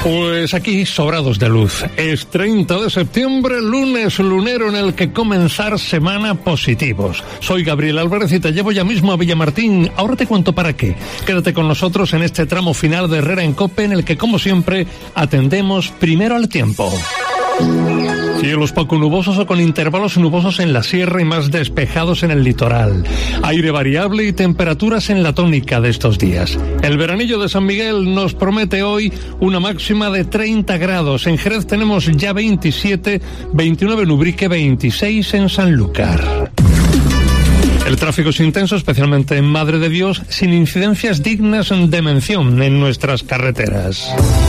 Pues aquí sobrados de luz. Es 30 de septiembre, lunes lunero en el que comenzar semana positivos. Soy Gabriel Álvarez y te llevo ya mismo a Villamartín. Ahora te cuento para qué. Quédate con nosotros en este tramo final de Herrera en COPE, en el que, como siempre, atendemos primero al tiempo. Cielos poco nubosos o con intervalos nubosos en la sierra y más despejados en el litoral. Aire variable y temperaturas en la tónica de estos días. El veranillo de San Miguel nos promete hoy una máxima de 30 grados. En Jerez tenemos ya 27, 29 en Ubrique, 26 en Sanlúcar. El tráfico es intenso, especialmente en Madre de Dios, sin incidencias dignas de mención en nuestras carreteras.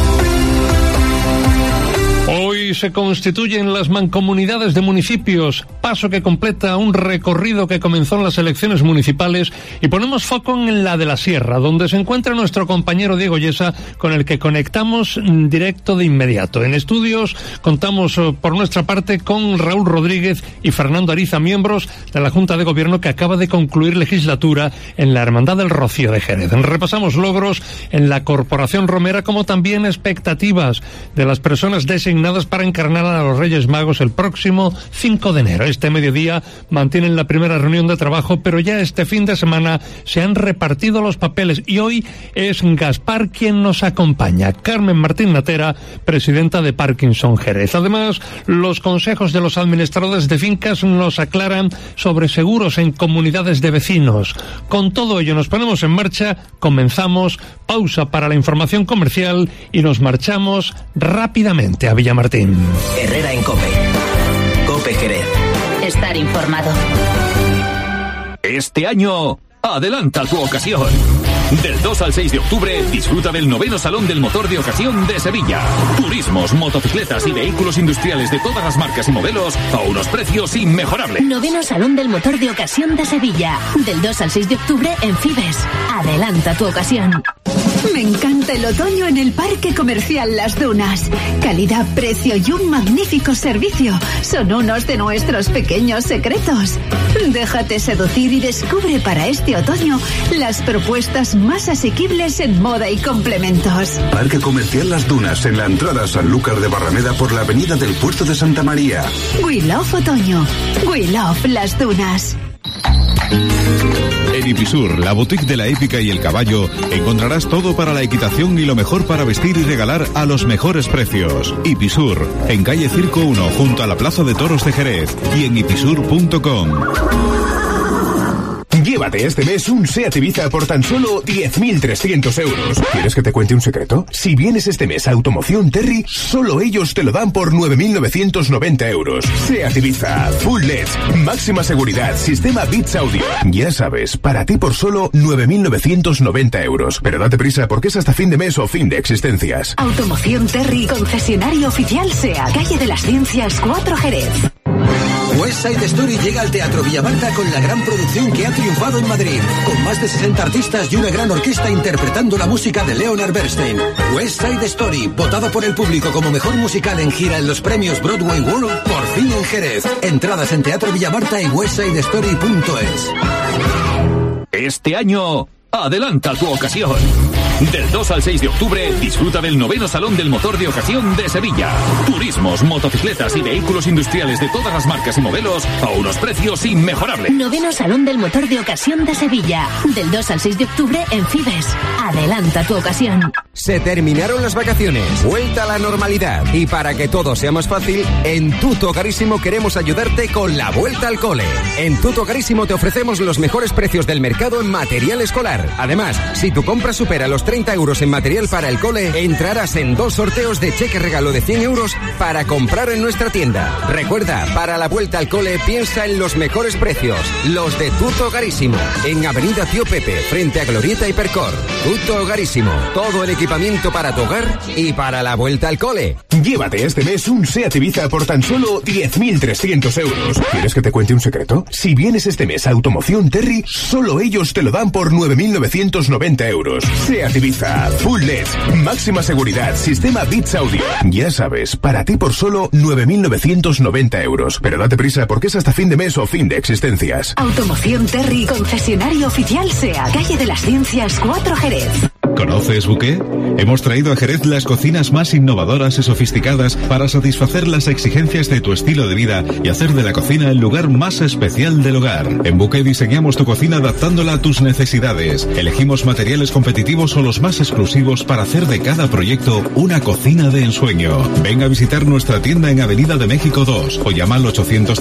Hoy se constituyen las mancomunidades de municipios, paso que completa un recorrido que comenzó en las elecciones municipales, y ponemos foco en la de la Sierra, donde se encuentra nuestro compañero Diego Yesa, con el que conectamos directo de inmediato. En estudios contamos por nuestra parte con Raúl Rodríguez y Fernando Ariza, miembros de la Junta de Gobierno que acaba de concluir legislatura en la Hermandad del Rocío de Jerez. Repasamos logros en la Corporación Romera, como también expectativas de las personas designadas para encarnar a los Reyes Magos el próximo 5 de enero. Este mediodía mantienen la primera reunión de trabajo, pero ya este fin de semana se han repartido los papeles y hoy es Gaspar quien nos acompaña. Carmen Martín Natera, presidenta de Parkinson Jerez. Además, los consejos de los administradores de fincas nos aclaran sobre seguros en comunidades de vecinos. Con todo ello nos ponemos en marcha, comenzamos, pausa para la información comercial y nos marchamos rápidamente a Villamartín. Herrera en COPE. COPE Jerez. Estar informado. Este año, adelanta tu ocasión. Del 2 al 6 de octubre, disfruta del 9º Salón del Motor de Ocasión de Sevilla. Turismos, motocicletas y vehículos industriales de todas las marcas y modelos a unos precios inmejorables. 9º Salón del Motor de Ocasión de Sevilla. Del 2 al 6 de octubre en Fibes. Adelanta tu ocasión. Me encanta el otoño en el Parque Comercial Las Dunas. Calidad, precio y un magnífico servicio son unos de nuestros pequeños secretos. Déjate seducir y descubre para este otoño las propuestas más asequibles en moda y complementos. Parque Comercial Las Dunas, en la entrada a Sanlúcar de Barrameda por la avenida del Puerto de Santa María. We love otoño. We love Las Dunas. En Ipisur, la boutique de la hípica y el caballo, encontrarás todo para la equitación y lo mejor para vestir y regalar a los mejores precios. Ipisur, en calle Circo 1, junto a la Plaza de Toros de Jerez, y en ipisur.com. Llévate este mes un SEAT Ibiza por tan solo 10.300 euros. ¿Quieres que te cuente un secreto? Si vienes este mes a Automoción Terry, solo ellos te lo dan por 9.990 euros. SEAT Ibiza, Full LEDs, máxima seguridad, sistema Beats Audio. Ya sabes, para ti por solo 9.990 euros. Pero date prisa porque es hasta fin de mes o fin de existencias. Automoción Terry, concesionario oficial SEAT, calle de las Ciencias 4 Jerez. West Side Story llega al Teatro Villamarta con la gran producción que ha triunfado en Madrid, con más de 60 artistas y una gran orquesta interpretando la música de Leonard Bernstein. West Side Story, votado por el público como mejor musical en gira en los premios Broadway World, por fin en Jerez. Entradas en Teatro Villamarta y westsidestory.es. Este año, adelanta tu ocasión. Del 2 al 6 de octubre, disfruta del 9º Salón del Motor de Ocasión de Sevilla. Turismos, motocicletas y vehículos industriales de todas las marcas y modelos a unos precios inmejorables. 9º Salón del Motor de Ocasión de Sevilla. Del 2 al 6 de octubre en Fibes. Adelanta tu ocasión. Se terminaron las vacaciones, vuelta a la normalidad. Y para que todo sea más fácil, en Tuto Carísimo queremos ayudarte con la vuelta al cole. En Tuto Carísimo te ofrecemos los mejores precios del mercado en material escolar. Además, si tu compra supera los 30 euros en material para el cole, entrarás en 2 sorteos de cheque regalo de 100 euros para comprar en nuestra tienda. Recuerda, para la vuelta al cole piensa en los mejores precios, los de Tuto Carísimo, en Avenida Tío Pepe, frente a Glorieta Hipercor. Tuto Carísimo, todo el equipamiento para tu hogar y para la vuelta al cole. Llévate este mes un SEAT Ibiza por tan solo 10.300 euros. ¿Quieres que te cuente un secreto? Si vienes este mes a Automoción Terry, solo ellos te lo dan por 9.990 euros. SEAT Ibiza, Full LEDs, máxima seguridad, sistema Beats Audio. Ya sabes, para ti por solo 9.990 euros. Pero date prisa porque es hasta fin de mes o fin de existencias. Automoción Terry, concesionario oficial SEAT, calle de las Ciencias 4 Jerez. ¿Conoces Buqué? Hemos traído a Jerez las cocinas más innovadoras y sofisticadas para satisfacer las exigencias de tu estilo de vida y hacer de la cocina el lugar más especial del hogar. En Buqué diseñamos tu cocina adaptándola a tus necesidades. Elegimos materiales competitivos o los más exclusivos para hacer de cada proyecto una cocina de ensueño. Ven a visitar nuestra tienda en Avenida de México 2 o llama al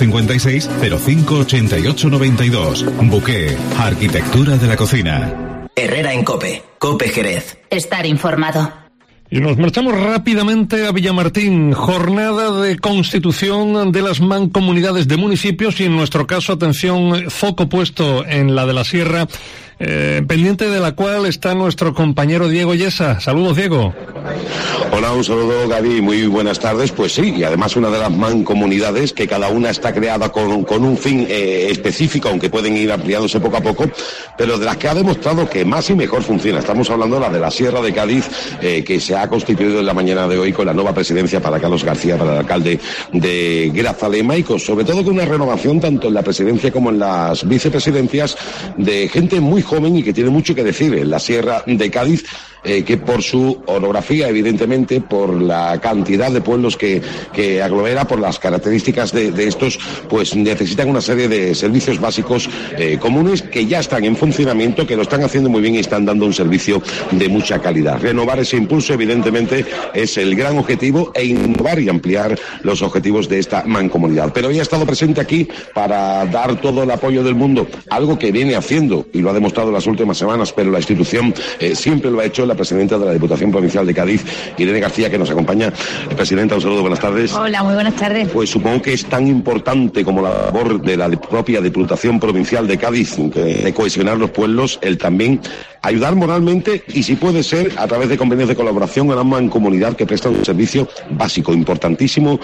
856 05 88 92. Buqué, arquitectura de la cocina. Herrera en COPE. COPE Jerez. Estar informado. Y nos marchamos rápidamente a Villamartín, jornada de constitución de las mancomunidades de municipios y en nuestro caso, atención, foco puesto en la de la Sierra, pendiente de la cual está nuestro compañero Diego Yesa. Saludos, Diego. Hola, un saludo, Gaby, muy buenas tardes. Pues sí, y además una de las mancomunidades que cada una está creada con un fin específico, aunque pueden ir ampliándose poco a poco, pero de las que ha demostrado que más y mejor funciona. Estamos hablando de la de la Sierra de Cádiz, que se ha constituido en la mañana de hoy con la nueva presidencia para Carlos García, para el alcalde de Grazalema, y sobre todo con una renovación tanto en la presidencia como en las vicepresidencias de gente muy joven y que tiene mucho que decir en la Sierra de Cádiz, que por su orografía, evidentemente, por la cantidad de pueblos que aglomera, por las características de estos, pues necesitan una serie de servicios básicos comunes que ya están en funcionamiento, que lo están haciendo muy bien y están dando un servicio de mucha calidad. Renovar ese impulso, evidentemente, es el gran objetivo, e innovar y ampliar los objetivos de esta mancomunidad. Pero hoy ha estado presente aquí para dar todo el apoyo del mundo, algo que viene haciendo y lo ha demostrado en las últimas semanas, pero la institución siempre lo ha hecho, la presidenta de la Diputación Provincial de Cádiz, Irene García, que nos acompaña. Presidenta, un saludo, buenas tardes. Hola, muy buenas tardes. Pues supongo que es tan importante como la labor de la propia Diputación Provincial de Cádiz, de cohesionar los pueblos, el también ayudar moralmente y, si puede ser, a través de convenios de colaboración a la mancomunidad que presta un servicio básico, importantísimo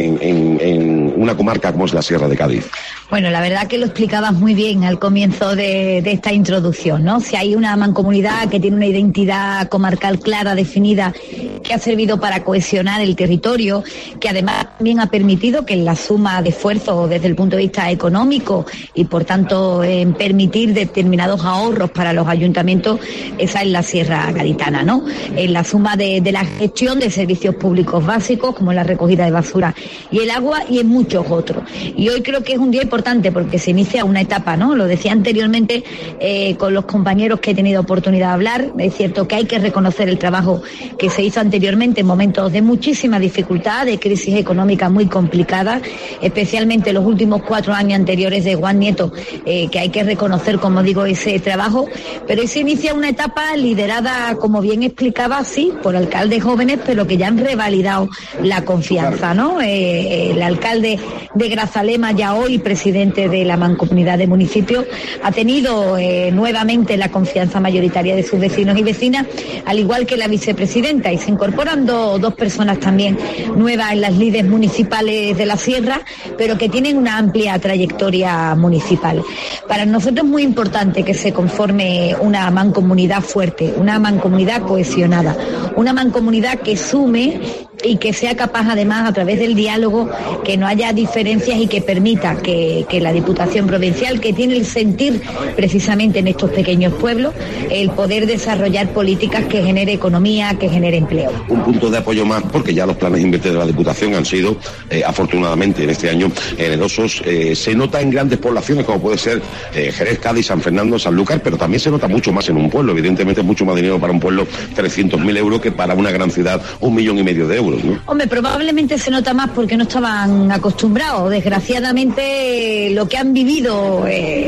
en una comarca como es la Sierra de Cádiz. Bueno, la verdad que lo explicabas muy bien al comienzo de esta introducción, ¿no? Si hay una mancomunidad que tiene una identidad comarcal clara, definida, que ha servido para cohesionar el territorio, que además también ha permitido que en la suma de esfuerzos desde el punto de vista económico y, por tanto, en permitir determinados ahorros para los ayuntamientos, esa es la Sierra Gaditana, ¿no? En la suma de la gestión de servicios públicos básicos, como la recogida de basura y el agua, y en muchos otros. Y hoy creo que es un día importante porque se inicia una etapa, ¿no? Lo decía anteriormente con los compañeros que he tenido oportunidad de hablar. Es cierto que hay que reconocer el trabajo que se hizo anteriormente en momentos de muchísima dificultad, de crisis económica muy complicada, especialmente los últimos 4 años anteriores de Juan Nieto, que hay que reconocer, como digo, ese trabajo. Pero hoy se inicia una etapa liderada, como bien explicaba, sí, por alcaldes jóvenes, pero que ya han revalidado la confianza, ¿no? El alcalde de Grazalema, ya hoy presidente de la Mancomunidad de Municipios, ha tenido nuevamente la confianza mayoritaria de sus vecinos y vecinas, al igual que la vicepresidenta, y se incorporan dos personas también nuevas en las lides municipales de la Sierra, pero que tienen una amplia trayectoria municipal. Para nosotros es muy importante que se conforme una mancomunidad fuerte, una mancomunidad cohesionada, una mancomunidad que sume y que sea capaz, además, a través del diálogo, que no haya diferencias y que permita que la Diputación Provincial, que tiene el sentir precisamente en estos pequeños pueblos, el poder desarrollar políticas que genere economía, que genere empleo. Un punto de apoyo más, porque ya los planes Inverte de la Diputación han sido, afortunadamente, en este año generosos. Se nota en grandes poblaciones como puede ser Jerez, Cádiz, San Fernando, Sanlúcar, pero también se nota mucho más en un pueblo. Evidentemente es mucho más dinero para un pueblo, 300.000 euros, que para una gran ciudad, 1,5 millones de euros, ¿no? Hombre, probablemente se nota más porque no estaban acostumbrados. Desgraciadamente, lo que han vivido,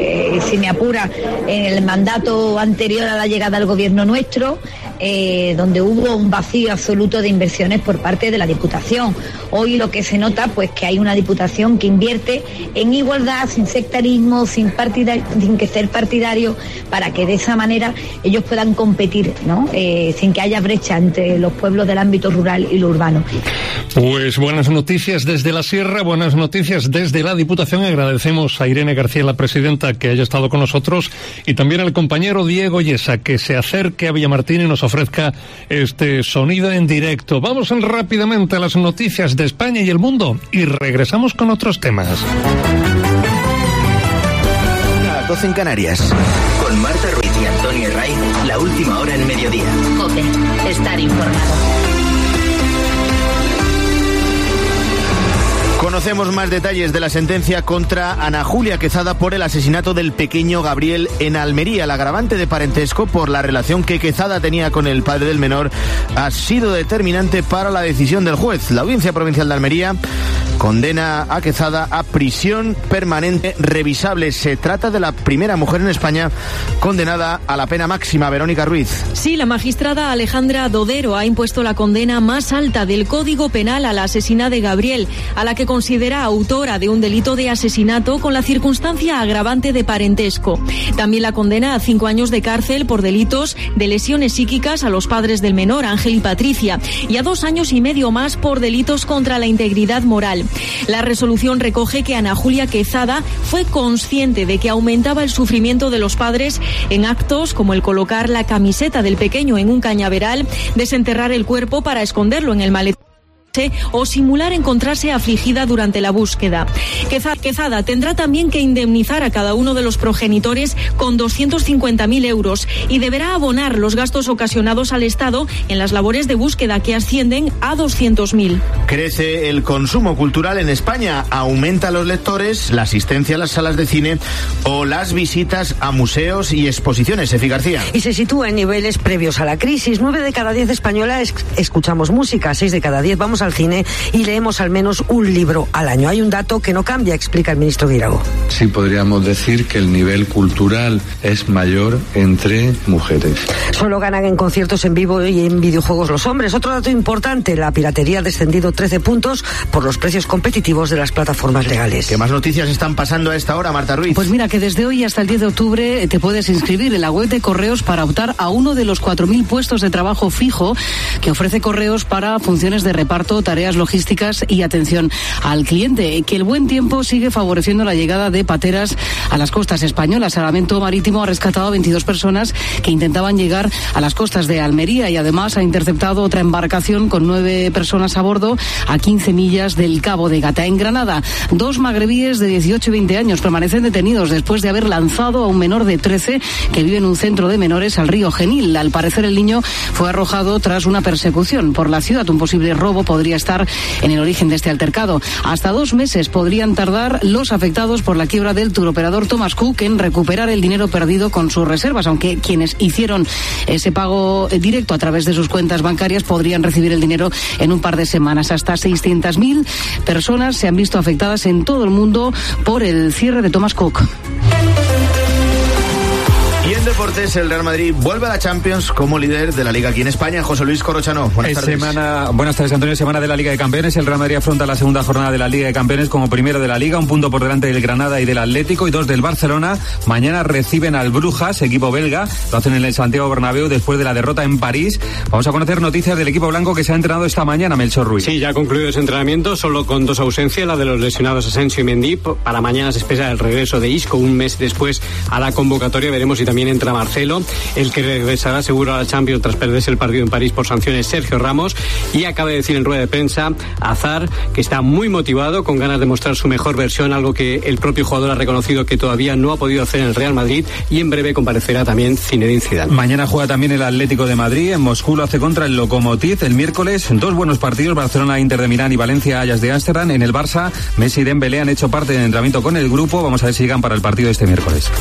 si me apura, en el mandato anterior a la llegada al gobierno nuestro, donde hubo un vacío absoluto de inversiones por parte de la Diputación. Hoy lo que se nota, pues, que hay una Diputación que invierte en igualdad, sin sectarismo, sin que ser partidario, para que de esa manera ellos puedan competir, ¿no? Sin que haya brecha entre los pueblos del ámbito rural y lo urbano. Pues buenas noticias desde la Sierra, buenas noticias desde la Diputación. Agradecemos a Irene García, la presidenta, que haya estado con nosotros, y también al compañero Diego Yesa, que se acerque a Villamartín y nos ofrezca este sonido en directo. Vamos rápidamente a las noticias de España y el mundo y regresamos con otros temas. 12 en Canarias. Con Marta Ruiz y Antonio Herray, la última hora en mediodía. COPE, estar informado. Conocemos más detalles de la sentencia contra Ana Julia Quezada por el asesinato del pequeño Gabriel en Almería. El agravante de parentesco por la relación que Quezada tenía con el padre del menor ha sido determinante para la decisión del juez. La Audiencia Provincial de Almería condena a Quezada a prisión permanente revisable. Se trata de la primera mujer en España condenada a la pena máxima. Verónica Ruiz. Sí, la magistrada Alejandra Dodero ha impuesto la condena más alta del Código Penal a la asesina de Gabriel, a la que considera autora de un delito de asesinato con la circunstancia agravante de parentesco. También la condena a 5 años de cárcel por delitos de lesiones psíquicas a los padres del menor, Ángel y Patricia, y a 2 años y medio más por delitos contra la integridad moral. La resolución recoge que Ana Julia Quezada fue consciente de que aumentaba el sufrimiento de los padres en actos como el colocar la camiseta del pequeño en un cañaveral, desenterrar el cuerpo para esconderlo en el maletero o simular encontrarse afligida durante la búsqueda. Quezada tendrá también que indemnizar a cada uno de los progenitores con 250.000 euros y deberá abonar los gastos ocasionados al Estado en las labores de búsqueda, que ascienden a 200.000. Crece el consumo cultural en España, aumenta los lectores, la asistencia a las salas de cine o las visitas a museos y exposiciones. Efi García. Y se sitúa en niveles previos a la crisis. 9 de cada 10 españolas escuchamos música, 6 de cada 10 vamos al cine y leemos al menos un libro al año. Hay un dato que no cambia, explica el ministro Guirao. Sí, podríamos decir que el nivel cultural es mayor entre mujeres. Solo ganan en conciertos en vivo y en videojuegos los hombres. Otro dato importante, la piratería ha descendido 13 puntos por los precios competitivos de las plataformas legales. ¿Qué más noticias están pasando a esta hora, Marta Ruiz? Pues mira, que desde hoy hasta el 10 de octubre te puedes inscribir en la web de Correos para optar a uno de los 4.000 puestos de trabajo fijo que ofrece Correos para funciones de reparto, tareas logísticas y atención al cliente. Que el buen tiempo sigue favoreciendo la llegada de pateras a las costas españolas. Salvamento Marítimo ha rescatado a 22 personas que intentaban llegar a las costas de Almería y además ha interceptado otra embarcación con 9 personas a bordo a 15 millas del Cabo de Gata. En Granada, 2 magrebíes de 18 y 20 años permanecen detenidos después de haber lanzado a un menor de 13 que vive en un centro de menores al río Genil. Al parecer, el niño fue arrojado tras una persecución por la ciudad. Un posible robo podría estar en el origen de este altercado. Hasta 2 meses podrían tardar los afectados por la quiebra del turoperador Thomas Cook en recuperar el dinero perdido con sus reservas, aunque quienes hicieron ese pago directo a través de sus cuentas bancarias podrían recibir el dinero en un par de semanas. Hasta 600.000 personas se han visto afectadas en todo el mundo por el cierre de Thomas Cook. Y en deportes, el Real Madrid vuelve a la Champions como líder de la Liga aquí en España. José Luis Corrochano, buenas tardes. Buenas tardes, Antonio. Semana de la Liga de Campeones. El Real Madrid afronta la segunda jornada de la Liga de Campeones como primero de la Liga, 1 punto por delante del Granada y del Atlético y 2 del Barcelona. Mañana reciben al Brujas, equipo belga. Lo hacen en el Santiago Bernabéu después de la derrota en París. Vamos a conocer noticias del equipo blanco que se ha entrenado esta mañana, Melchor Ruiz. Sí, ya ha concluido ese entrenamiento, solo con 2 ausencias, la de los lesionados Asensio y Mendy. Para mañana se espera el regreso de Isco, un mes después a la convocatoria. Veremos si también entra Marcelo. El que regresará seguro a la Champions tras perderse el partido en París por sanciones, Sergio Ramos. Y acaba de decir en rueda de prensa Hazard que está muy motivado, con ganas de mostrar su mejor versión, algo que el propio jugador ha reconocido que todavía no ha podido hacer en el Real Madrid, y en breve comparecerá también Zinedine Zidane. Mañana juega también el Atlético de Madrid. En Moscú lo hace contra el Lokomotiv. El miércoles 2 buenos partidos, Barcelona, Inter de Milán y Valencia, Ajax de Ámsterdam. En el Barça, Messi y Dembélé han hecho parte del entrenamiento con el grupo. Vamos a ver si llegan para el partido de este miércoles.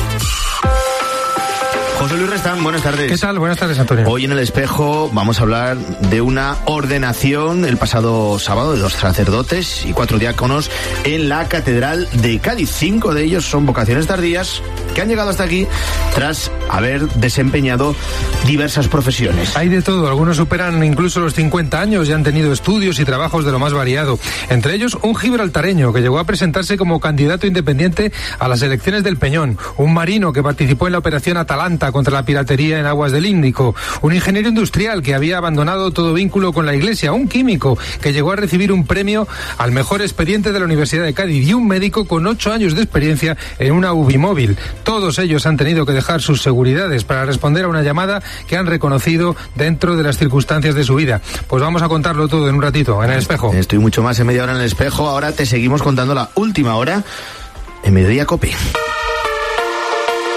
José Luis Restán, buenas tardes. ¿Qué tal? Buenas tardes, Antonio. Hoy en El Espejo vamos a hablar de una ordenación el pasado sábado de 2 sacerdotes y 4 diáconos en la Catedral de Cádiz. 5 de ellos son vocaciones tardías que han llegado hasta aquí tras haber desempeñado diversas profesiones. Hay de todo, algunos superan incluso los 50 años y han tenido estudios y trabajos de lo más variado. Entre ellos, un gibraltareño que llegó a presentarse como candidato independiente a las elecciones del Peñón, un marino que participó en la operación Atalanta contra la piratería en aguas del Índico, un ingeniero industrial que había abandonado todo vínculo con la Iglesia, un químico que llegó a recibir un premio al mejor expediente de la Universidad de Cádiz y un médico con 8 años de experiencia en una UBI móvil. Todos ellos han tenido que dejar sus seguridades para responder a una llamada que han reconocido dentro de las circunstancias de su vida. Pues vamos a contarlo todo en un ratito en El Espejo. Estoy mucho más en media hora en El Espejo. Ahora te seguimos contando la última hora en Mediodía COPE.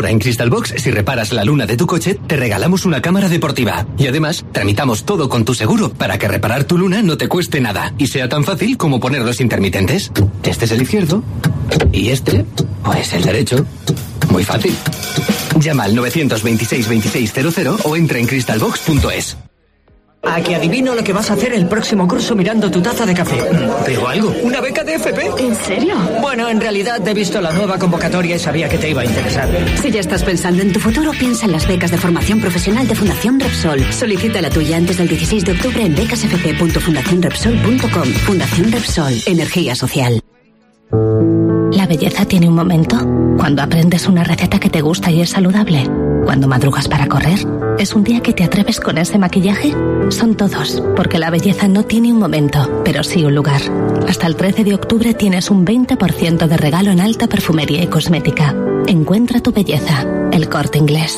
Ahora en Crystal Box, si reparas la luna de tu coche, te regalamos una cámara deportiva. Y además, tramitamos todo con tu seguro para que reparar tu luna no te cueste nada y sea tan fácil como poner los intermitentes. Este es el izquierdo y este, pues el derecho. Muy fácil. Llama al 926 2600 o entra en crystalbox.es. ¿A que adivino lo que vas a hacer el próximo curso mirando tu taza de café? ¿Digo algo? ¿Una beca de FP? ¿En serio? Bueno, en realidad he visto la nueva convocatoria y sabía que te iba a interesar. Si ya estás pensando en tu futuro, piensa en las becas de formación profesional de Fundación Repsol. Solicita la tuya antes del 16 de octubre en becasfp.fundacionrepsol.com. Fundación Repsol. Energía social. La belleza tiene un momento. Cuando aprendes una receta que te gusta y es saludable. Cuando madrugas para correr. ¿Es un día que te atreves con ese maquillaje? Son todos, porque la belleza no tiene un momento, pero sí un lugar. Hasta el 13 de octubre tienes un 20% de regalo en alta perfumería y cosmética. Encuentra tu belleza. El Corte Inglés.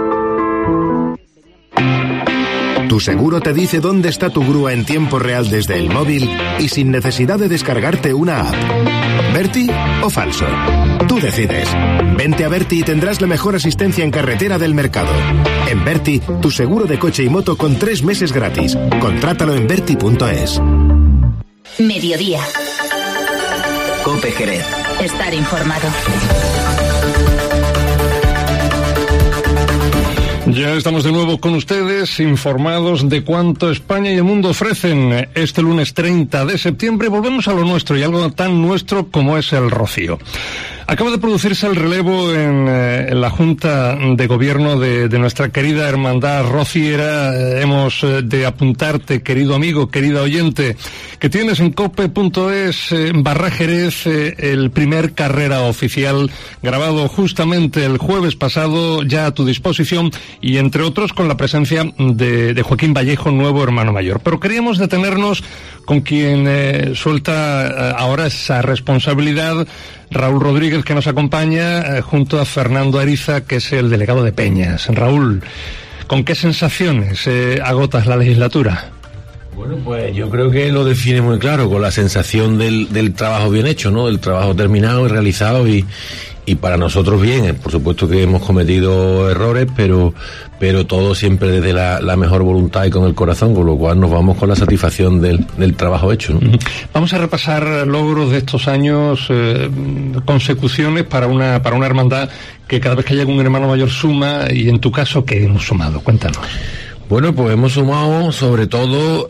Tu seguro te dice dónde está tu grúa en tiempo real desde el móvil y sin necesidad de descargarte una app. ¿Berti o falso? Tú decides. Vente a Berti y tendrás la mejor asistencia en carretera del mercado. En Berti, tu seguro de coche y moto con 3 meses gratis. Contrátalo en berti.es. Mediodía. COPE Jerez. Estar informado. Ya estamos de nuevo con ustedes, informados de cuánto España y el mundo ofrecen. Este lunes 30 de septiembre volvemos a lo nuestro y algo tan nuestro como es el rocío. Acaba de producirse el relevo en la Junta de Gobierno de nuestra querida hermandad rociera. Hemos de apuntarte, querido amigo, querida oyente, que tienes en cope.es /Jerez el primer carrera oficial grabado justamente el jueves pasado, ya a tu disposición, y entre otros con la presencia de Joaquín Vallejo, nuevo hermano mayor. Pero queríamos detenernos con quien suelta ahora esa responsabilidad, Raúl Rodríguez, que nos acompaña junto a Fernando Ariza, que es el delegado de Peñas. Raúl, ¿con qué sensaciones agotas la legislatura? Bueno, pues yo creo que lo define muy claro, con la sensación del trabajo bien hecho, ¿no? Del trabajo terminado y realizado y para nosotros bien. Por supuesto que hemos cometido errores, pero todo siempre desde la mejor voluntad y con el corazón, con lo cual nos vamos con la satisfacción del trabajo hecho, ¿no? Vamos a repasar logros de estos años, consecuciones para una hermandad que cada vez que llega un hermano mayor suma, y en tu caso, ¿qué hemos sumado? Cuéntanos. Bueno, pues hemos sumado sobre todo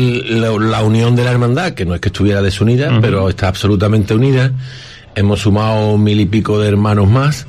la unión de la hermandad, que no es que estuviera desunida, pero está absolutamente unida. Hemos sumado 1000 y pico de hermanos más.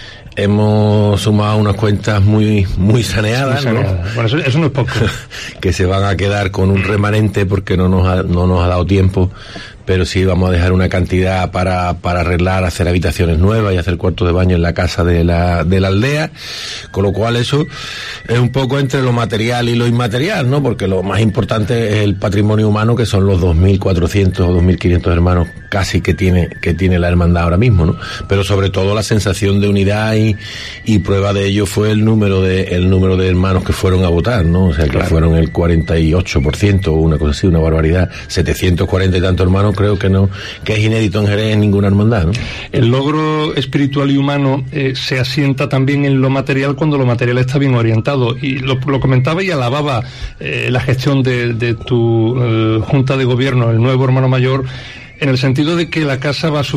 Hemos sumado unas cuentas muy saneadas, ¿no? Bueno, eso no es poco. Que se van a quedar con un remanente porque no nos ha dado tiempo, pero sí vamos a dejar una cantidad para arreglar, hacer habitaciones nuevas y hacer cuartos de baño en la casa de la aldea, con lo cual eso es un poco entre lo material y lo inmaterial, ¿no? Porque lo más importante es el patrimonio humano, que son los 2.400 o 2.500 hermanos casi que tiene la hermandad ahora mismo, ¿no? Pero sobre todo la sensación de unidad y prueba de ello fue el número de hermanos que fueron a votar, ¿no? O sea, que fueron el 48% o una cosa así, una barbaridad. 740 y tantos hermanos, creo que es inédito en Jerez en ninguna hermandad, ¿no? El logro espiritual y humano se asienta también en lo material cuando lo material está bien orientado, y lo comentaba y alababa la gestión de tu Junta de Gobierno, el nuevo hermano mayor, en el sentido de que la casa va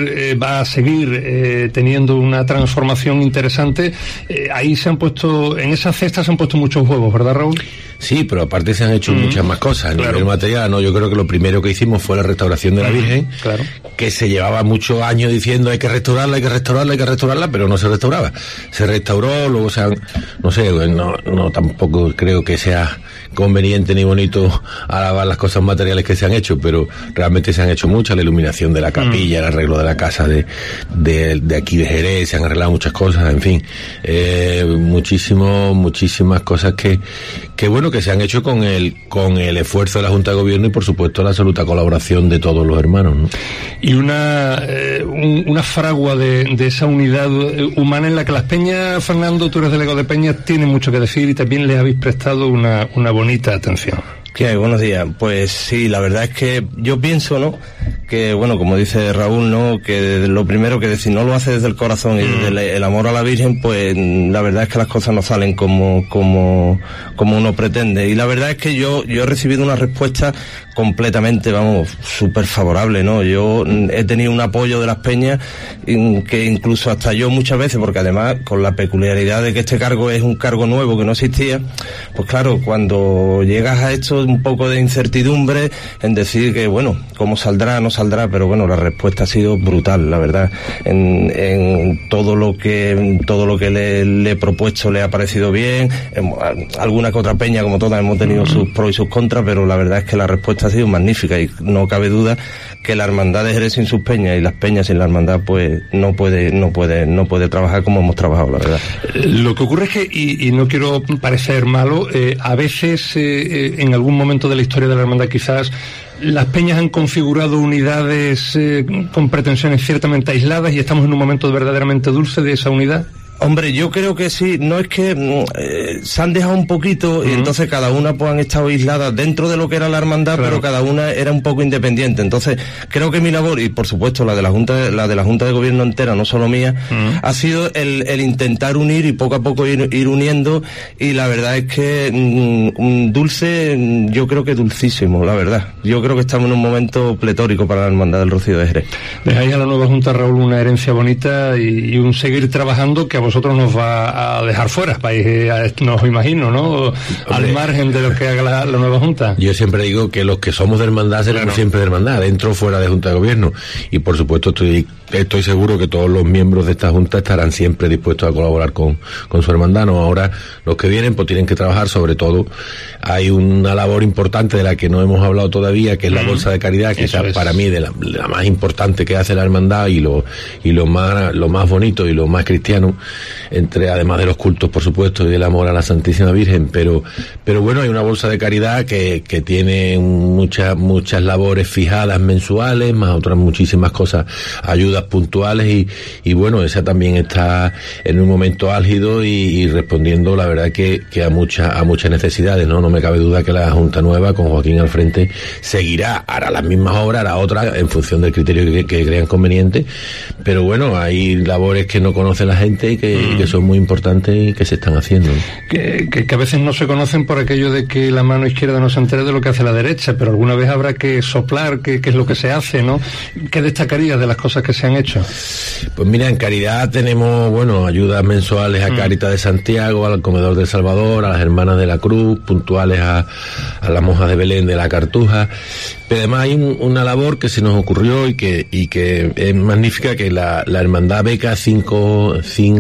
a seguir teniendo una transformación interesante. Ahí en esa cesta se han puesto muchos huevos, ¿verdad, Raúl? Sí, pero aparte se han hecho muchas más cosas. A nivel material, ¿no? Yo creo que lo primero que hicimos fue la restauración de la Virgen, que se llevaba muchos años diciendo hay que restaurarla, pero no se restauraba. Se restauró, luego no tampoco creo que sea conveniente ni bonito alabar las cosas materiales que se han hecho, pero realmente se han hecho muchas, la iluminación de la capilla, el arreglo de la casa de aquí de Jerez, se han arreglado muchas cosas, en fin, muchísimas cosas que se han hecho con el esfuerzo de la Junta de Gobierno y por supuesto la absoluta colaboración de todos los hermanos, ¿no? Y una fragua de esa unidad humana en la que las Peñas, Fernando, tú eres delegado de Peñas, tiene mucho que decir y también les habéis prestado una bonita atención. ¿Qué hay? Buenos días. Pues sí, la verdad es que yo pienso, ¿no?, que, bueno, como dice Raúl, ¿no? Que lo primero que decir, no lo hace desde el corazón y desde el amor a la Virgen, pues la verdad es que las cosas no salen como uno pretende. Y la verdad es que yo he recibido una respuesta completamente, vamos, súper favorable, ¿no? Yo he tenido un apoyo de las peñas que incluso hasta yo muchas veces, porque además con la peculiaridad de que este cargo es un cargo nuevo que no existía, pues claro, cuando llegas a esto un poco de incertidumbre en decir que, bueno, cómo saldrá, no saldrá, pero bueno, la respuesta ha sido brutal, la verdad. En todo lo que le he propuesto le ha parecido bien. Alguna que otra peña, como todas, hemos tenido sus pros y sus contras, pero la verdad es que la respuesta ha sido magnífica y no cabe duda que la hermandad de Jerez sin sus peñas y las peñas sin la hermandad pues no puede trabajar como hemos trabajado, la verdad. Lo que ocurre es que, y no quiero parecer malo, a veces en algún momento de la historia de la hermandad quizás las peñas han configurado unidades con pretensiones ciertamente aisladas y estamos en un momento verdaderamente dulce de esa unidad. Hombre, yo creo que sí, no es que se han dejado un poquito y entonces cada una pues han estado aisladas dentro de lo que era la hermandad, claro, pero cada una era un poco independiente. Entonces, creo que mi labor, y por supuesto la de la Junta de Gobierno entera, no solo mía, ha sido el intentar unir y poco a poco ir uniendo, y la verdad es que dulce, yo creo que dulcísimo, la verdad. Yo creo que estamos en un momento pletórico para la hermandad del Rocío de Jerez. Dejáis a la nueva Junta, Raúl, una herencia bonita y un seguir trabajando que a vosotros nos va a dejar fuera, nos imagino, ¿no? Hombre, al margen de lo que haga la nueva Junta. Yo siempre digo que los que somos de hermandad seremos siempre de hermandad, dentro o fuera de Junta de Gobierno, y por supuesto estoy seguro que todos los miembros de esta Junta estarán siempre dispuestos a colaborar con su hermandad, ¿no? Ahora los que vienen pues tienen que trabajar, sobre todo hay una labor importante de la que no hemos hablado todavía, que es la bolsa de caridad, que es para mí de la más importante que hace la hermandad y lo más bonito y lo más cristiano, además de los cultos, por supuesto, y del amor a la Santísima Virgen, pero bueno, hay una bolsa de caridad que tiene muchas labores fijadas mensuales, más otras muchísimas cosas, ayudas puntuales, y bueno, esa también está en un momento álgido y respondiendo, la verdad, que a muchas necesidades, ¿no? No me cabe duda que la Junta Nueva, con Joaquín al frente, seguirá, hará las mismas obras, hará otras, en función del criterio que crean conveniente, pero bueno, hay labores que no conoce la gente y que son muy importantes y que se están haciendo. Que a veces no se conocen por aquello de que la mano izquierda no se entere de lo que hace la derecha, pero alguna vez habrá que soplar qué es lo que se hace, ¿no? ¿Qué destacarías de las cosas que se han hecho? Pues mira, en caridad tenemos, bueno, ayudas mensuales a Cáritas de Santiago, al Comedor del Salvador, a las Hermanas de la Cruz, puntuales a las Monjas de Belén de la Cartuja. Pero además hay una labor que se nos ocurrió y que es magnífica, que la hermandad beca cinco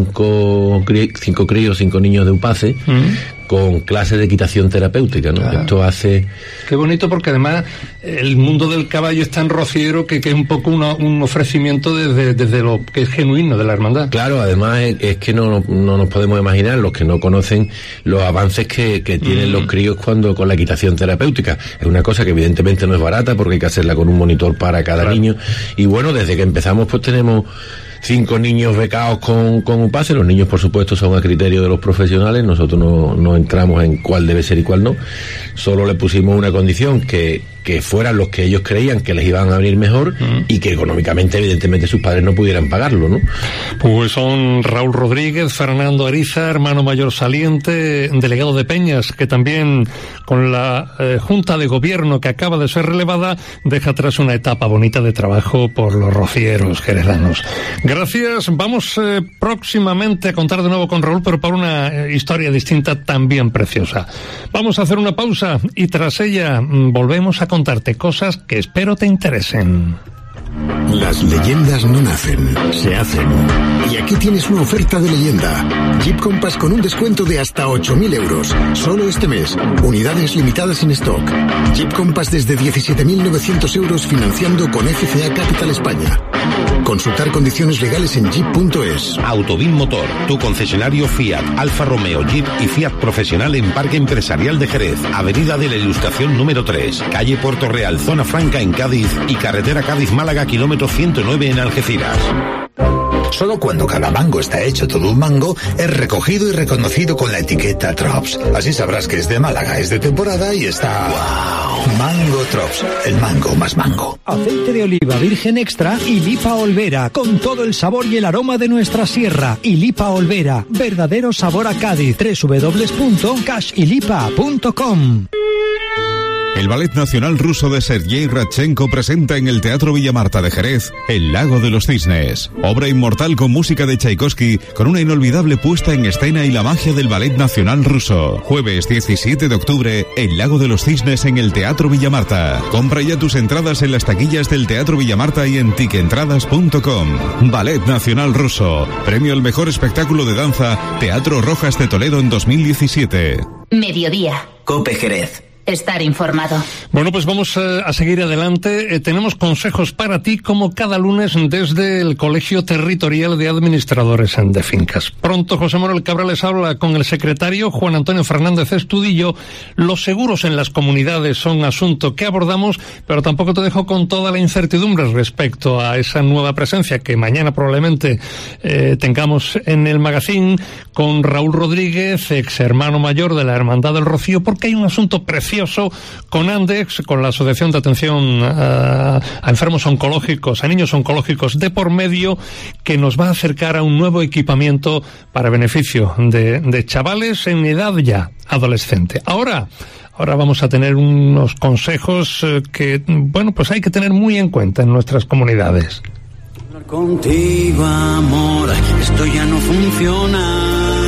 niños de UPACE con clases de equitación terapéutica, ¿no? Claro. Esto hace... Qué bonito, porque además el mundo del caballo es tan rociero que es un poco un ofrecimiento desde lo que es genuino de la hermandad. Claro, además es que no nos podemos imaginar, los que no conocen, los avances que tienen los críos con la equitación terapéutica. Es una cosa que evidentemente no es barata, porque hay que hacerla con un monitor para cada niño, y bueno, desde que empezamos pues tenemos 5 niños becados con UPACE. Los niños, por supuesto, son a criterio de los profesionales. Nosotros no entramos en cuál debe ser y cuál no. Solo le pusimos una condición, que fueran los que ellos creían que les iban a venir mejor y que económicamente, evidentemente, sus padres no pudieran pagarlo, ¿no? Pues son Raúl Rodríguez, Fernando Ariza, hermano mayor saliente, delegado de Peñas, que también con la Junta de Gobierno que acaba de ser relevada deja atrás una etapa bonita de trabajo por los rocieros jerezanos. Gracias. Vamos próximamente a contar de nuevo con Raúl, pero para una historia distinta también preciosa. Vamos a hacer una pausa y tras ella volvemos a contarte cosas que espero te interesen. Las leyendas no nacen, se hacen. Y aquí tienes una oferta de leyenda. Jeep Compass con un descuento de hasta 8.000 euros. Solo este mes. Unidades limitadas en stock. Jeep Compass desde 17.900 euros financiando con FCA Capital España. Consultar condiciones legales en jeep.es. Autobim Motor, tu concesionario Fiat, Alfa Romeo, Jeep y Fiat Profesional en Parque Empresarial de Jerez. Avenida de la Ilustración número 3. Calle Puerto Real, Zona Franca en Cádiz y Carretera Cádiz-Málaga, kilómetro 109 en Algeciras. Solo cuando cada mango está hecho todo un mango, es recogido y reconocido con la etiqueta Trops. Así sabrás que es de Málaga, es de temporada y está... ¡Wow! Mango Trops, el mango más mango. Aceite de oliva virgen extra y Lipa Olvera, con todo el sabor y el aroma de nuestra sierra. Y Lipa Olvera, verdadero sabor a Cádiz. www.cashilipa.com. El Ballet Nacional Ruso de Sergei Radchenko presenta en el Teatro Villamarta de Jerez El Lago de los Cisnes, obra inmortal con música de Tchaikovsky, con una inolvidable puesta en escena y la magia del Ballet Nacional Ruso. Jueves 17 de octubre, El Lago de los Cisnes en el Teatro Villamarta. Compra ya tus entradas en las taquillas del Teatro Villamarta y en tiquentradas.com. Ballet Nacional Ruso, premio al mejor espectáculo de danza, Teatro Rojas de Toledo en 2017. Mediodía. COPE Jerez. Estar informado. Bueno, pues vamos a seguir adelante. Tenemos consejos para ti como cada lunes desde el Colegio Territorial de Administradores de Fincas. Pronto José Manuel Cabrales habla con el secretario Juan Antonio Fernández Estudillo. Los seguros en las comunidades son asunto que abordamos, pero tampoco te dejo con toda la incertidumbre respecto a esa nueva presencia que mañana probablemente tengamos en el magazine con Raúl Rodríguez, ex hermano mayor de la Hermandad del Rocío, porque hay un asunto precioso con Andex, con la Asociación de Atención a Enfermos Oncológicos, a Niños Oncológicos de por medio, que nos va a acercar a un nuevo equipamiento para beneficio de chavales en edad ya adolescente. Ahora vamos a tener unos consejos que, bueno, pues hay que tener muy en cuenta en nuestras comunidades. Contigo, amor, esto ya no funciona.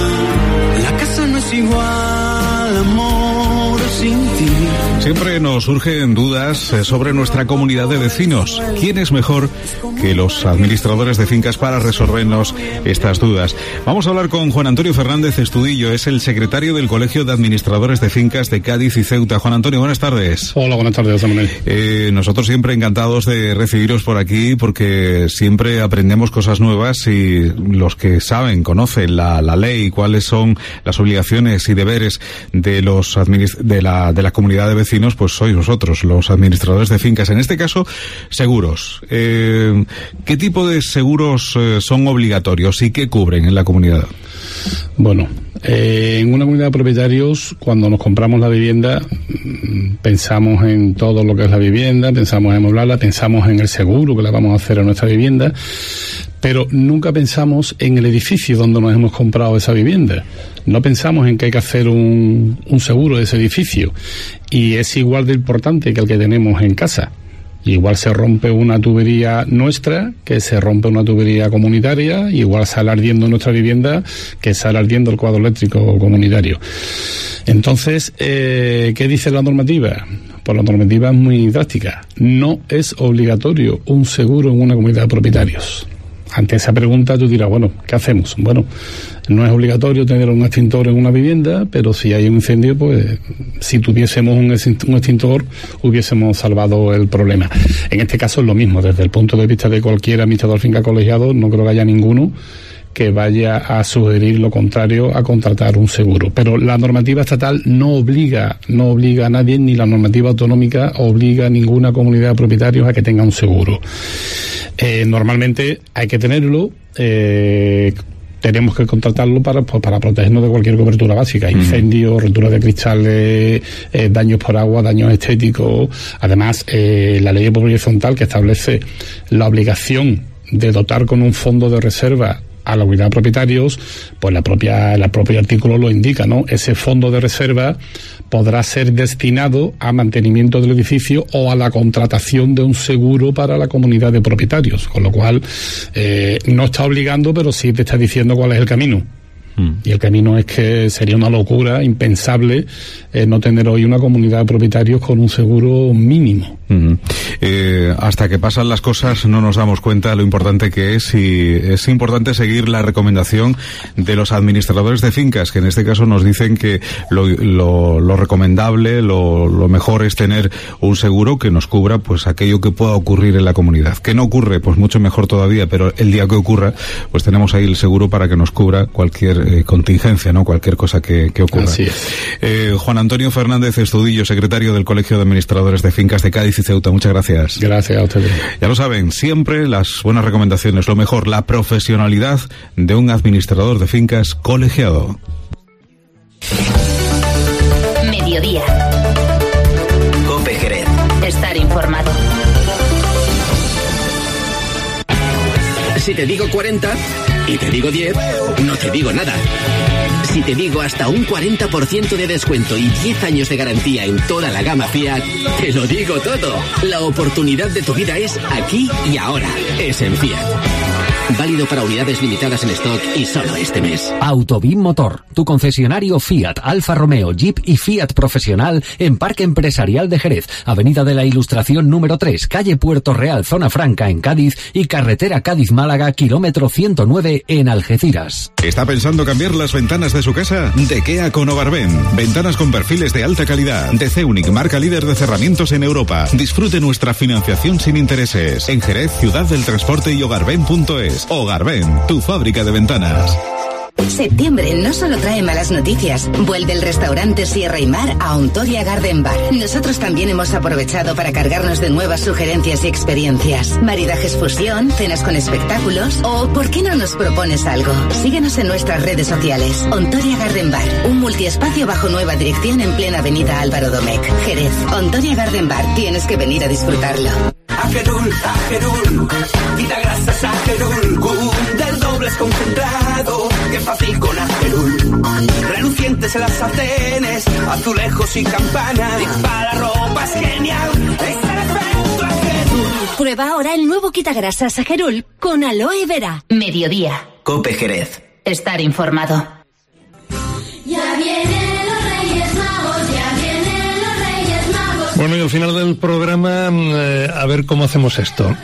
La casa no es igual, amor, sin ti. Siempre nos surgen dudas sobre nuestra comunidad de vecinos. ¿Quién es mejor que los administradores de fincas para resolvernos estas dudas? Vamos a hablar con Juan Antonio Fernández Estudillo, es el secretario del Colegio de Administradores de Fincas de Cádiz y Ceuta. Juan Antonio, buenas tardes. Hola, buenas tardes, José Manuel. Nosotros siempre encantados de recibiros por aquí porque siempre aprendemos cosas nuevas y los que saben, conocen la ley, cuáles son las obligaciones y deberes de los de la comunidad de vecinos, pues sois vosotros, los administradores de fincas. En este caso, seguros. ¿Qué tipo de seguros son obligatorios y qué cubren en la comunidad? Bueno, en una comunidad de propietarios, cuando nos compramos la vivienda, pensamos en todo lo que es la vivienda, pensamos en amoblarla, pensamos en el seguro que le vamos a hacer a nuestra vivienda, pero nunca pensamos en el edificio donde nos hemos comprado esa vivienda. No pensamos en que hay que hacer un seguro de ese edificio, y es igual de importante que el que tenemos en casa. Igual se rompe una tubería nuestra que se rompe una tubería comunitaria, igual sale ardiendo nuestra vivienda que sale ardiendo el cuadro eléctrico comunitario. Entonces, ¿qué dice la normativa? Pues la normativa es muy drástica. No es obligatorio un seguro en una comunidad de propietarios. Ante esa pregunta tú dirás, bueno, ¿qué hacemos? Bueno, no es obligatorio tener un extintor en una vivienda, pero si hay un incendio, pues si tuviésemos un extintor hubiésemos salvado el problema. En este caso es lo mismo, desde el punto de vista de cualquier administrador finca colegiado, no creo que haya ninguno que vaya a sugerir lo contrario a contratar un seguro. Pero la normativa estatal no obliga a nadie, ni la normativa autonómica obliga a ninguna comunidad de propietarios a que tenga un seguro. Normalmente hay que tenerlo, tenemos que contratarlo para protegernos de cualquier cobertura básica, incendios, rotura de cristales, daños por agua, daños estéticos. Además, la ley de propiedad horizontal, que establece la obligación de dotar con un fondo de reserva a la unidad de propietarios, pues el propio artículo lo indica, ¿no? Ese fondo de reserva podrá ser destinado a mantenimiento del edificio o a la contratación de un seguro para la comunidad de propietarios, con lo cual no está obligando, pero sí te está diciendo cuál es el camino. Y el camino es que sería una locura, impensable, no tener hoy una comunidad de propietarios con un seguro mínimo. Hasta que pasan las cosas no nos damos cuenta de lo importante que es, y es importante seguir la recomendación de los administradores de fincas, que en este caso nos dicen que lo recomendable, lo mejor es tener un seguro que nos cubra pues aquello que pueda ocurrir en la comunidad. Que no ocurre, pues mucho mejor todavía, pero el día que ocurra, pues tenemos ahí el seguro para que nos cubra cualquier contingencia, ¿no? Cualquier cosa que ocurra. Así es. Juan Antonio Fernández Estudillo, secretario del Colegio de Administradores de Fincas de Cádiz y Ceuta, muchas gracias. Gracias a ustedes. Ya lo saben, siempre las buenas recomendaciones, lo mejor, la profesionalidad de un administrador de fincas colegiado. Mediodía. COPE Jerez. Estar informado. Si te digo 40 y te digo 10, no te digo nada. Si te digo hasta un 40% de descuento y 10 años de garantía en toda la gama Fiat, te lo digo todo. La oportunidad de tu vida es aquí y ahora. Es en Fiat. Válido para unidades limitadas en stock y solo este mes. Autobim Motor, tu concesionario Fiat, Alfa Romeo, Jeep y Fiat Profesional en Parque Empresarial de Jerez, Avenida de la Ilustración número 3, calle Puerto Real, Zona Franca en Cádiz y carretera Cádiz-Málaga, kilómetro 109 en Algeciras. ¿Está pensando cambiar las ventanas de su casa? Dequea con Hogarben. Ventanas con perfiles de alta calidad. De Ceunic, marca líder de cerramientos en Europa. Disfrute nuestra financiación sin intereses. En Jerez, Ciudad del Transporte y hogarben.es. Hogarben, tu fábrica de ventanas. Septiembre no solo trae malas noticias. Vuelve el restaurante Sierra y Mar a Ontoria Garden Bar. Nosotros también hemos aprovechado para cargarnos de nuevas sugerencias y experiencias. Maridajes fusión, cenas con espectáculos o ¿por qué no nos propones algo? Síguenos en nuestras redes sociales. Ontoria Garden Bar, un multiespacio bajo nueva dirección en plena avenida Álvaro Domecq, Jerez. Ontoria Garden Bar, tienes que venir a disfrutarlo. Agerul, quita grasas Agerul, del doble es concentrado, que fácil con Agerul. Relucientes en las sartenes, azulejos y campanas, y para la ropa es genial, es el efecto Agerul. Prueba ahora el nuevo quita grasas Agerul con aloe vera. Mediodía. COPE Jerez. Estar informado. Ya vienen los Reyes Magos, ya vienen los Reyes Magos. Bueno, y al final del programa, a ver cómo hacemos esto.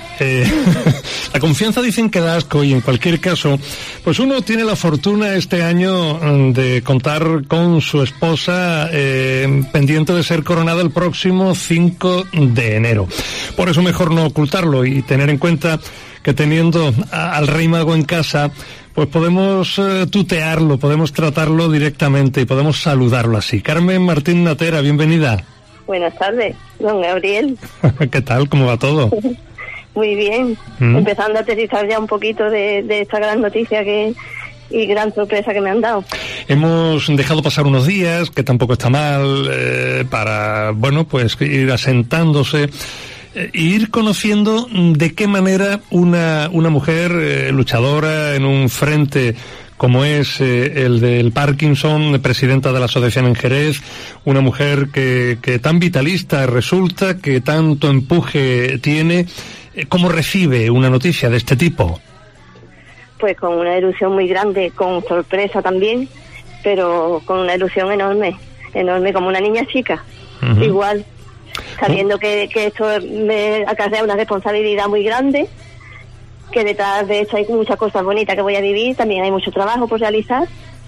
La confianza dicen que da asco y en cualquier caso, pues uno tiene la fortuna este año de contar con su esposa pendiente de ser coronada el próximo 5 de enero. Por eso mejor no ocultarlo y tener en cuenta que teniendo al Rey Mago en casa, pues podemos tutearlo, podemos tratarlo directamente y podemos saludarlo así. Carmen Martín Natera, bienvenida. Buenas tardes, don Gabriel. ¿Qué tal? ¿Cómo va todo? Muy bien, empezando a aterrizar ya un poquito de esta gran noticia y gran sorpresa que me han dado. Hemos dejado pasar unos días, que tampoco está mal, para, bueno, pues ir asentándose, ir conociendo de qué manera una mujer luchadora en un frente como es el del Parkinson, presidenta de la asociación en Jerez, una mujer que tan vitalista resulta, que tanto empuje tiene. ¿Cómo recibe una noticia de este tipo? Pues con una ilusión muy grande, con sorpresa también, pero con una ilusión enorme, como una niña chica, igual, sabiendo que esto me acarrea una responsabilidad muy grande, que detrás de esto hay muchas cosas bonitas que voy a vivir, también hay mucho trabajo por realizar,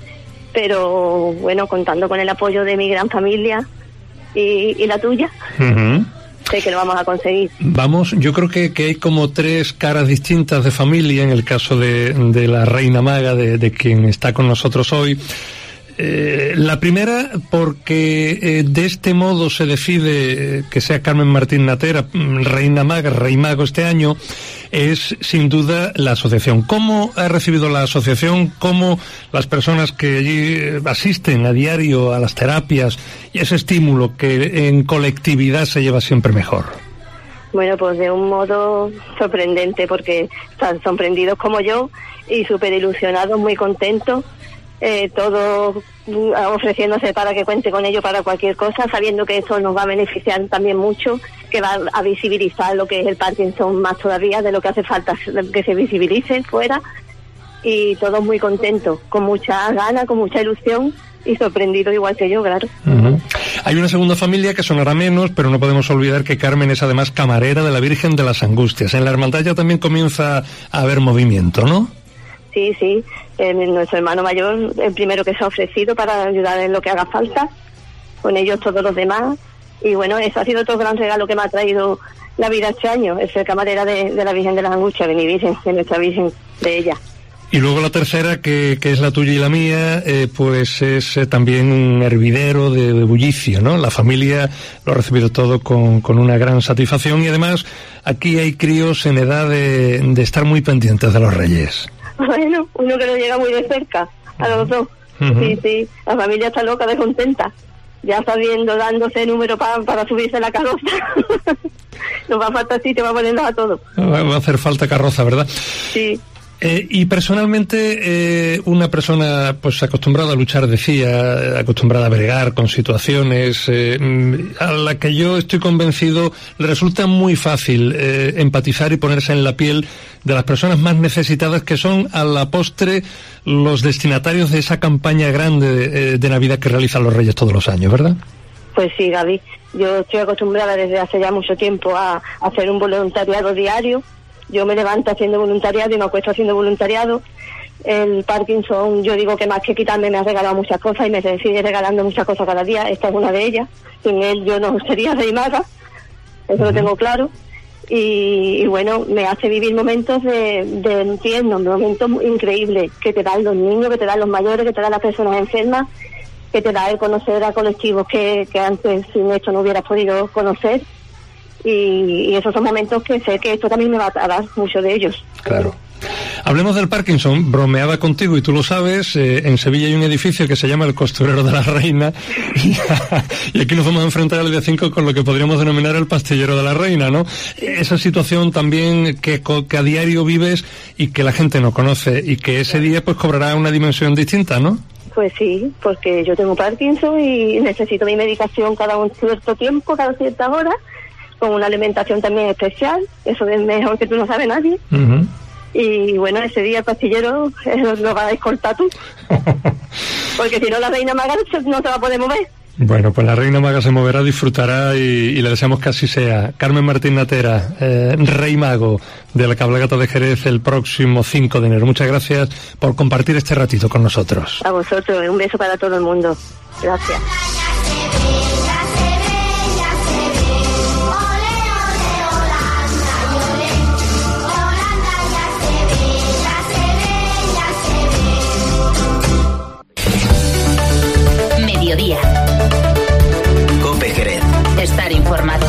pero bueno, contando con el apoyo de mi gran familia y la tuya, sé que lo vamos a conseguir. Vamos, yo creo que hay como tres caras distintas de familia en el caso de la Reina Maga, de quien está con nosotros hoy. La primera, porque de este modo se decide que sea Carmen Martín Natera Reina Maga, Rey Mago este año, es sin duda la asociación. ¿Cómo ha recibido la asociación? ¿Cómo las personas que allí asisten a diario a las terapias y ese estímulo que en colectividad se lleva siempre mejor? Bueno, pues de un modo sorprendente, porque están sorprendidos como yo y súper ilusionados, muy contentos. Todos ofreciéndose para que cuente con ello para cualquier cosa, sabiendo que eso nos va a beneficiar también mucho, que va a visibilizar lo que es el Parkinson más todavía, de lo que hace falta que se visibilice fuera, y todos muy contentos, con mucha ganas, con mucha ilusión y sorprendidos igual que yo, claro. Hay una segunda familia que sonará menos, pero no podemos olvidar que Carmen es además camarera de la Virgen de las Angustias. En la hermandad ya también comienza a haber movimiento, ¿no? Sí, sí. Nuestro hermano mayor, el primero que se ha ofrecido para ayudar en lo que haga falta, con ellos todos los demás. Y bueno, eso ha sido otro gran regalo que me ha traído la vida este año, el ser camarera de la Virgen de las Angustias, de mi Virgen, de nuestra Virgen, de ella. Y luego la tercera, que es la tuya y la mía, pues es también un hervidero de bullicio, ¿no? La familia lo ha recibido todo con una gran satisfacción y además aquí hay críos en edad de estar muy pendientes de los Reyes. Bueno, uno que no llega muy de cerca, a los dos. Sí, la familia está loca de contenta, ya sabiendo, dándose número para subirse la carroza. Nos va a faltar sitio para ponernos a todos. Va a hacer falta carroza, ¿verdad? Sí. Y personalmente, una persona pues acostumbrada a luchar, decía, acostumbrada a bregar con situaciones, a la que yo estoy convencido le resulta muy fácil empatizar y ponerse en la piel de las personas más necesitadas, que son a la postre los destinatarios de esa campaña grande de Navidad que realizan los Reyes todos los años, ¿verdad? Pues sí, Gaby, yo estoy acostumbrada desde hace ya mucho tiempo a hacer un voluntariado diario. Yo me levanto haciendo voluntariado y me acuesto haciendo voluntariado. El Parkinson, yo digo que más que quitarme, me ha regalado muchas cosas y me sigue regalando muchas cosas cada día. Esta es una de ellas. Sin él yo no sería Rey Maga, eso lo tengo claro. Y bueno, me hace vivir momentos de infierno, momentos increíbles que te dan los niños, que te dan los mayores, que te dan las personas enfermas, que te da el conocer a colectivos que antes sin esto no hubieras podido conocer. Y esos son momentos que sé que esto también me va a dar mucho de ellos. Claro. Hablemos del Parkinson. Bromeaba contigo y tú lo sabes. En Sevilla hay un edificio que se llama el Costurero de la Reina y aquí nos vamos a enfrentar el día 5 con lo que podríamos denominar el Pastillero de la Reina, ¿no? Esa situación también que a diario vives y que la gente no conoce y que ese día pues cobrará una dimensión distinta, ¿no? Pues sí, porque yo tengo Parkinson y necesito mi medicación cada un cierto tiempo, cada cierta hora, con una alimentación también especial. Eso es mejor que tú no sabes nadie. Y bueno, ese día el pastillero lo vas a escoltar tú. Porque si no, la Reina Maga no se va a poder mover. Bueno, pues la Reina Maga se moverá, disfrutará y le deseamos que así sea. Carmen Martín Natera, Rey Mago de la Cabalgata de Jerez el próximo 5 de enero. Muchas gracias por compartir este ratito con nosotros. A vosotros, un beso para todo el mundo. Gracias. Mediodía. COPE Jerez. Estar informado.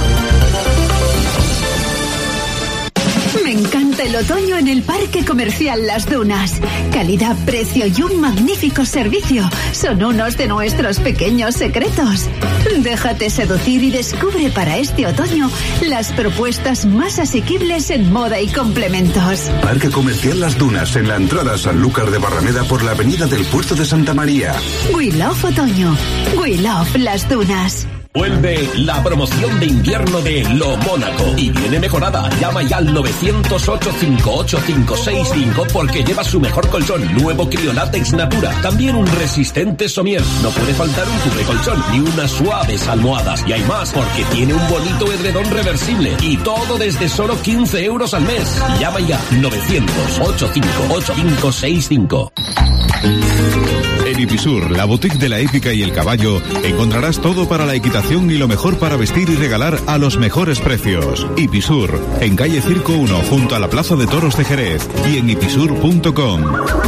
Me encanta el otoño en el Parque Comercial Las Dunas. Calidad, precio y un magnífico servicio son unos de nuestros pequeños secretos. Déjate seducir y descubre para este otoño las propuestas más asequibles en moda y complementos. Parque Comercial Las Dunas, en la entrada a Sanlúcar de Barrameda por la avenida del Puerto de Santa María. We love otoño. We love Las Dunas. Vuelve la promoción de invierno de Lo Mónaco y viene mejorada. Llama ya al 900-858-5565 porque lleva su mejor colchón, nuevo Criolátex Natura. También un resistente somier. No puede faltar un cubre colchón ni unas suaves almohadas. Y hay más porque tiene un bonito edredón reversible. Y todo desde solo 15 euros al mes. Llama ya 900-858-5565. En Ipisur, la boutique de la épica y el caballo, encontrarás todo para la equitación y lo mejor para vestir y regalar a los mejores precios. Ipisur, en calle Circo 1, junto a la Plaza de Toros de Jerez, y en ipisur.com.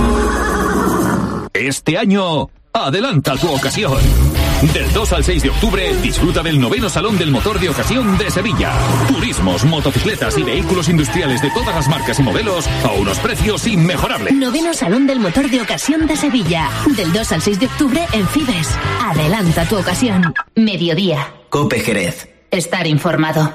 Este año, adelanta tu ocasión. Del 2 al 6 de octubre, disfruta del 9º Salón del Motor de Ocasión de Sevilla. Turismos, motocicletas y vehículos industriales de todas las marcas y modelos a unos precios inmejorables. 9º Salón del Motor de Ocasión de Sevilla. Del 2 al 6 de octubre en Fibes. Adelanta tu ocasión. Mediodía. COPE Jerez. Estar informado.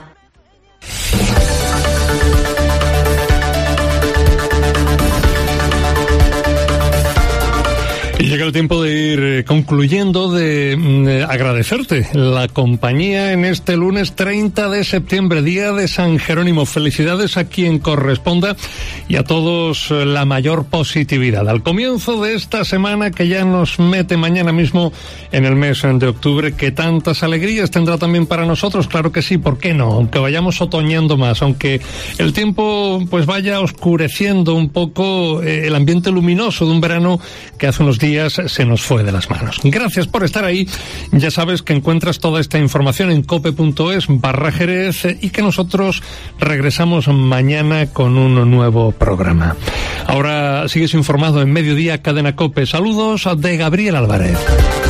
Y llega el tiempo de ir concluyendo, de agradecerte la compañía en este lunes 30 de septiembre, día de San Jerónimo. Felicidades a quien corresponda y a todos la mayor positividad. Al comienzo de esta semana que ya nos mete mañana mismo en el mes de octubre, que tantas alegrías tendrá también para nosotros. Claro que sí, ¿por qué no? Aunque vayamos otoñando más, aunque el tiempo pues vaya oscureciendo un poco el ambiente luminoso de un verano que hace unos días días se nos fue de las manos. Gracias por estar ahí. Ya sabes que encuentras toda esta información en cope.es/Jerez y que nosotros regresamos mañana con un nuevo programa. Ahora sigues informado en Mediodía Cadena COPE. Saludos de Gabriel Álvarez.